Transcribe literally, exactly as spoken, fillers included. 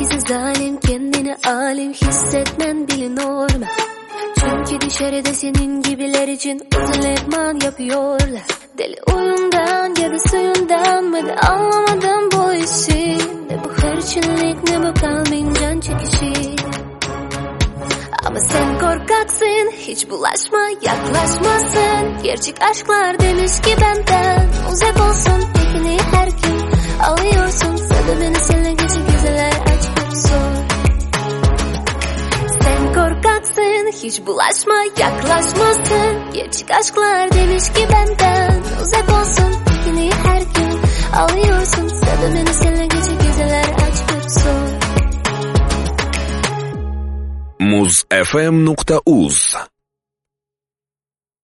bizi zalim, kendini alim hissetmen bile normal. Çünkü dışarıda senin gibiler için uzun yapıyorlar. Deli oyundan ya da suyundan mı da anlamadım bu işi. Ne bu hırçınlık ne bu kalbin can çekişi. Ama sen korkaksın, hiç bulaşma, yaklaşmasın. Gerçek aşklar demiş ki benden uzak olsun. Tekini her gün alıyorsun. Sen beni seninle gece geceler aç sor. Sen korkaksın, hiç bulaşma, yaklaşmasın. Gerçek aşklar demiş ki benden uzak olsun. Tekini her gün alıyorsun. Sen beni seninle gece geceler aç sor. muz ef em nokta uz